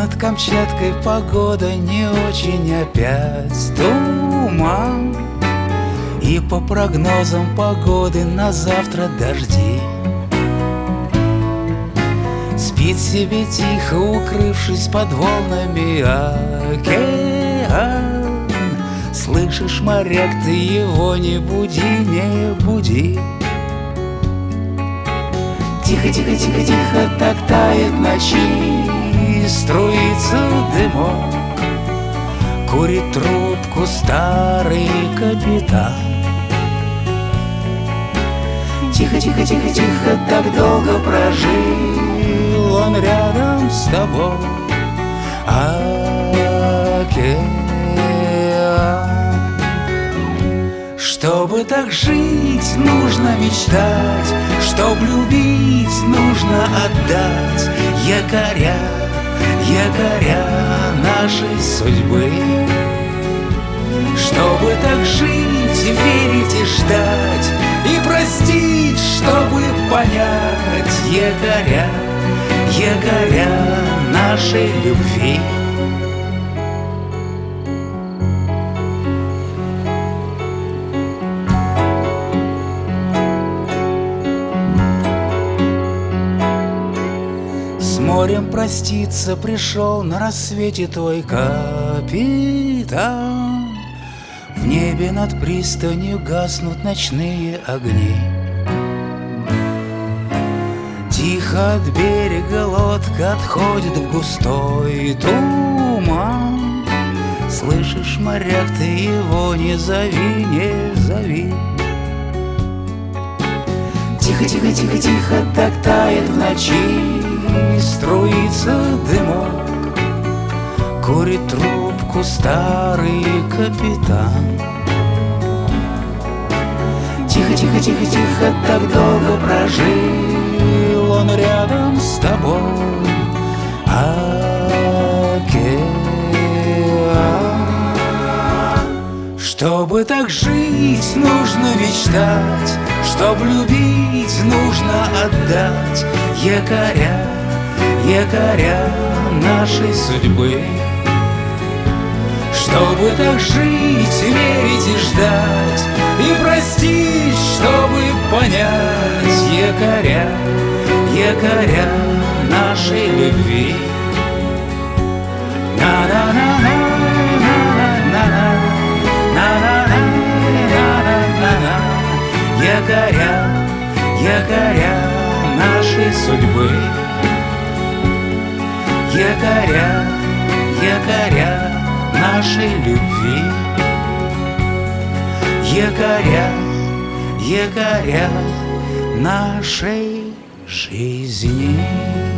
над Камчаткой погода не очень, опять туман. И по прогнозам погоды на завтра дожди. Спит себе тихо, укрывшись под волнами океан. Слышишь, моряк, ты его не буди, не буди. Тихо, тихо, тихо, тихо, так тает в ночи, струится дымок. Курит трубку старый капитан. Тихо, тихо, тихо, тихо, так долго прожил он рядом с тобой, океан. Чтобы так жить, нужно мечтать, чтоб любить, нужно отдать якоря, якоря нашей судьбы. Чтобы так жить, верить и ждать, и простить, чтобы понять якоря, якоря нашей любви. С морем проститься пришел на рассвете твой капитан. В небе над пристанью гаснут ночные огни. Тихо от берега лодка отходит в густой туман. Слышишь, моряк, ты его не зови, не зови. Тихо, тихо, тихо, тихо, так тает в ночи, струится дымок. Курит трубку старый капитан. Тихо, тихо, тихо, тихо, так долго прожил он рядом с тобой, океан. Чтобы так жить, нужно мечтать, чтоб любить, нужно отдать якоря, якоря нашей судьбы. Чтобы так жить, верить и ждать, и простить, чтобы понять якоря, якоря нашей любви. На-на-на-на-на-на-на-на-на-на-на-на-на. Якоря, якоря нашей судьбы. Якоря, якоря нашей любви. Якоря, якоря нашей жизни.